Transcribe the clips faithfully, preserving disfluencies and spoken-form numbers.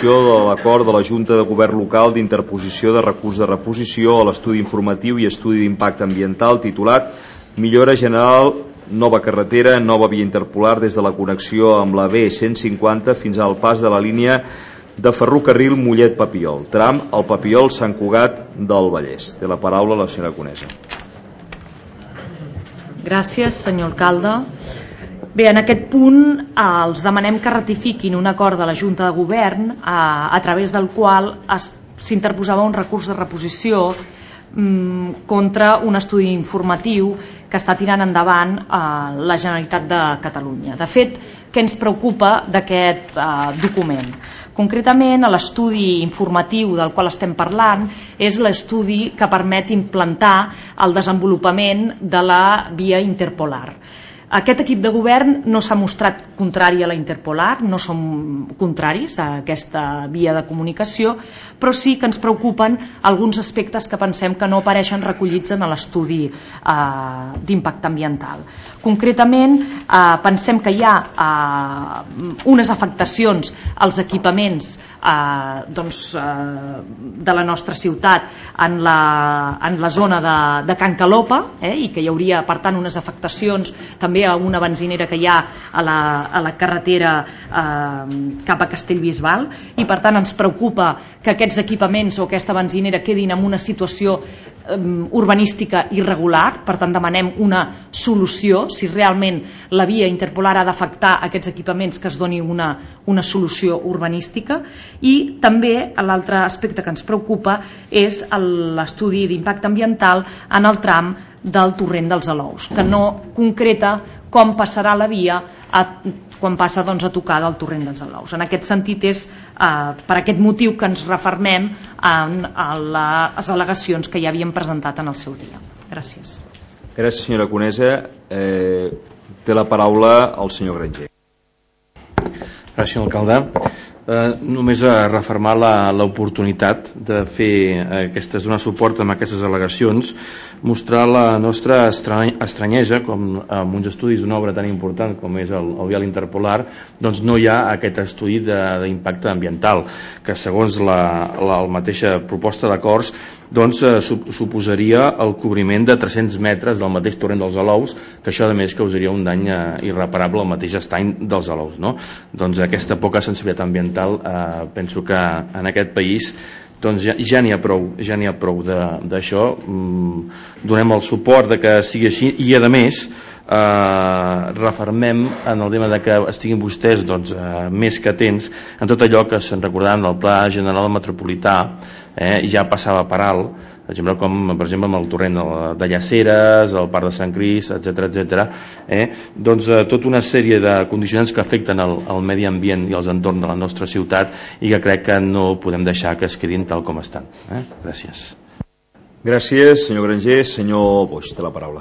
l'aprovació de l'acord de la Junta de Govern Local d'interposició de recurs de reposició a l'estudi informatiu i estudi d'impacte ambiental titulat Millora General, nova carretera, nova via interpolar des de la connexió amb la B cent cinquanta fins al pas de la línia de ferrocarril Mollet-Papiol, tram al Papiol Sant Cugat del Vallès. Té la paraula la senyora Conesa. Gràcies, senyor alcalde. Bé, en aquest punt eh, els demanem que ratifiquin un acord de la Junta de Govern eh, a través del qual s'interposava un recurs de reposició mm, contra un estudi informatiu que està tirant endavant eh, la Generalitat de Catalunya. De fet, què ens preocupa d'aquest eh, document? Concretament, l'estudi informatiu del qual estem parlant és l'estudi que permet implantar el desenvolupament de la via interpolar. Aquest equip de govern no s'ha mostrat contrari a la interpolar, no som contraris a aquesta via de comunicació, però sí que ens preocupen alguns aspectes que pensem que no apareixen recollits en l'estudi eh, d'impacte ambiental. Concretament, eh, pensem que hi ha eh, unes afectacions als equipaments eh, doncs, eh, de la nostra ciutat en la, en la zona de, de Can Calopa, eh, i que hi hauria, per tant, unes afectacions també a una benzinera que hi ha a la, a la carretera eh, cap a Castellbisbal, i per tant ens preocupa que aquests equipaments o aquesta benzinera quedin en una situació eh, urbanística irregular. Per tant demanem una solució. Si realment la via interpolar ha d'afectar aquests equipaments, que es doni una, una solució urbanística. I també l'altre aspecte que ens preocupa és l'estudi d'impacte ambiental en el tram del torrent dels Alous, que no concreta com passarà la via a, quan passa doncs, a tocar del torrent dels Alous. En aquest sentit és eh, per aquest motiu que ens refermem en, en les al·legacions que ja havíem presentat en el seu dia. Gràcies. Gràcies, senyora Conesa. Eh, té la paraula el senyor Granger. Gràcies, alcalde. Eh, només a refermar l'oportunitat de fer aquestes, donar suport amb aquestes al·legacions, mostrar la nostra estranyesa com amb uns estudis d'una obra tan important com és el, el vial interpolar, doncs no hi ha aquest estudi d'impacte ambiental, que segons la, la, la mateixa proposta d'acords doncs eh, suposaria el cobriment de tres-cents metres del mateix torrent dels Alous, que això a més causaria un dany eh, irreparable al mateix estany dels Alous, no? Doncs aquesta poca sensibilitat ambiental eh, penso que en aquest país doncs ja, ja n'hi ha prou, ja n'hi ha prou d'això. Mm, donem el suport de que sigui així i a més eh, refermem en el tema de que estiguin vostès doncs, eh, més que atents en tot allò que se'n recordaven del Pla General Metropolità. Eh, ja passava per alt, per exemple, com per exemple amb el torrent de Llaceres, el Parc de Sant Cris, etcètera, etcètera. Eh, doncs eh, tota una sèrie de condicionants que afecten el, el medi ambient i els entorns de la nostra ciutat i que crec que no podem deixar que es quedin tal com estan. Eh? Gràcies. Gràcies, senyor Granger. Senyor Boix, té la paraula.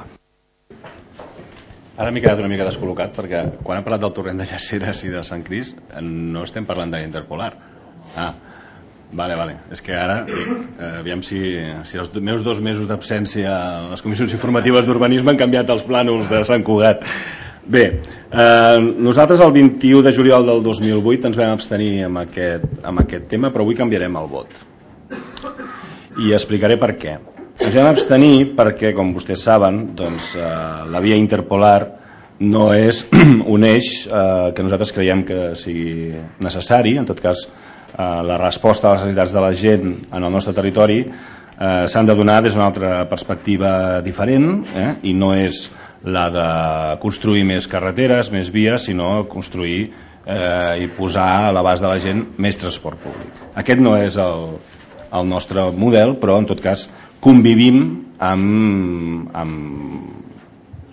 Ara m'he quedat una mica descol·locat perquè quan hem parlat del torrent de Llaceres i de Sant Cris no estem parlant de interpolar. Ah, Vale, vale. És que ara, eh, aviam si, si els meus dos mesos d'absència a les comissions informatives d'urbanisme han canviat els plànols de Sant Cugat. Bé, eh, nosaltres el vint-i-u de juliol del dos mil vuit ens vam abstenir amb aquest, amb aquest tema, però avui canviarem el vot. I explicaré per què. Ens vam abstenir perquè, com vostès saben, doncs, eh, la via interpolar no és un eix eh, que nosaltres creiem que sigui necessari. En tot cas, Uh, la resposta a les necessitats de la gent en el nostre territori uh, s'han de donar des d'una altra perspectiva diferent, eh? I no és la de construir més carreteres, més vies, sinó construir eh, i posar a l'abast de la gent més transport públic. Aquest no és el, el nostre model, però en tot cas convivim amb, amb,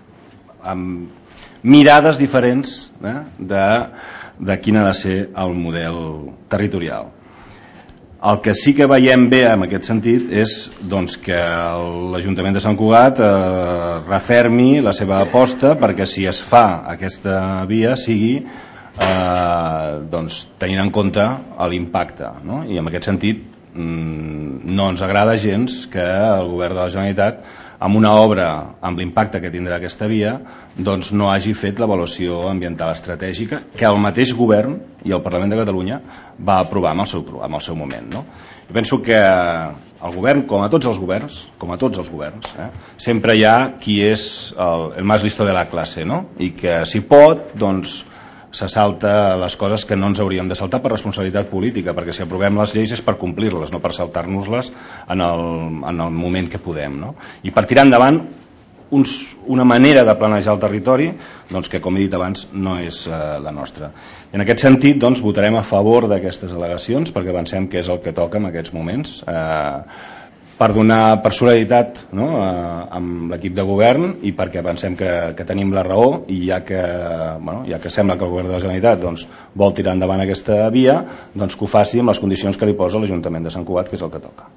amb mirades diferents eh? de de quin ha de ser el model territorial. El que sí que veiem bé en aquest sentit és doncs, que l'Ajuntament de Sant Cugat eh, refermi la seva aposta perquè si es fa aquesta via sigui eh, doncs, tenint en compte l'impacte, no? I en aquest sentit mm, no ens agrada gens que el govern de la Generalitat amb una obra amb l'impacte que tindrà aquesta via, doncs no hagi fet l'avaluació ambiental estratègica que el mateix govern i el Parlament de Catalunya va aprovar en el seu, en el seu moment, no? Jo penso que el govern, com a tots els governs, com a tots els governs, eh, sempre hi ha qui és el, el més listo de la classe, no? I que si pot, doncs se salta les coses que no ens hauríem de saltar per responsabilitat política, perquè si aprovem les lleis és per complir-les, no per saltar-nos-les en, el, en el moment que podem, no? I per tirar endavant uns, una manera de planejar el territori doncs, que, com he dit abans, no és eh, la nostra. I en aquest sentit, doncs, votarem a favor d'aquestes al·legacions, perquè pensem que és el que toca en aquests moments, eh, per donar personalitat, no, amb l'equip de govern i perquè pensem que, que tenim la raó i ja que, bueno, ja que sembla que el govern de la Generalitat doncs, vol tirar endavant aquesta via, doncs que ho faci amb les condicions que li posa l'Ajuntament de Sant Cugat, que és el que toca.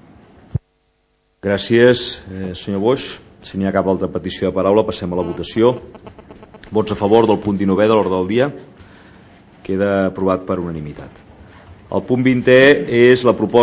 Gràcies, eh, senyor Boix. Si n'hi ha cap altra petició de paraula, passem a la votació. Vots a favor del punt dinou de l'ordre del dia. Queda aprovat per unanimitat. El punt vint és la proposta